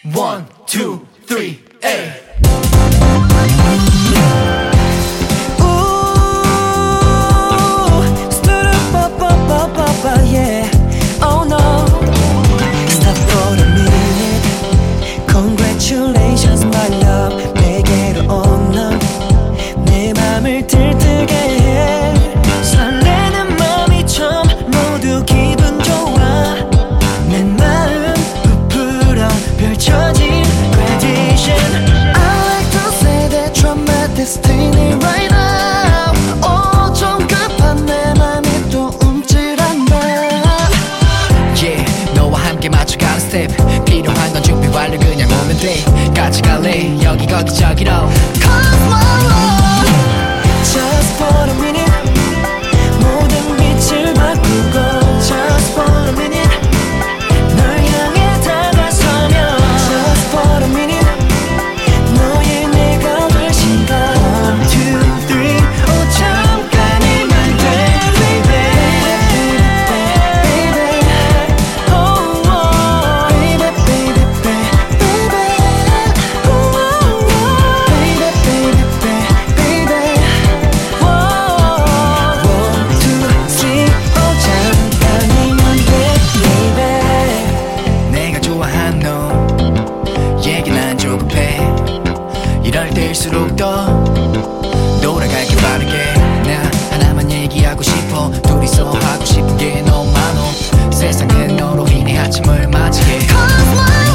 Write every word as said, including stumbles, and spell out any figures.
One, two, three, eight. Yeah. Oh no. Stop for a minute. Congratulations, my love. 내게로 온 넌 내 맘을 들뜨게 해. 설레는 맘이 참 모두 기분 좋아. 내 마음 부풀어 펼쳐진 gradation. I like to say that you're my destiny right now. 오, 좀 급한 내 맘이 또 맞춰가는 스텝 필요한 건 준비 완료 그냥 오면 돼 같이 갈래 여기 거기 저기로 Cause my love Just for a minute 모든 빛을 바꾸고 Just for a minute 널 향해 다가서면 Just for a minute 너의 내가 될 시간 One, two, three 오 잠깐이면 돼 baby 이럴 때일수록 더 돌아갈게 빠르게 나 하나만 얘기하고 싶어 둘이서 하고 싶은 게 너무 많어 세상은 너로 인해 아침을 맞이해 Cause my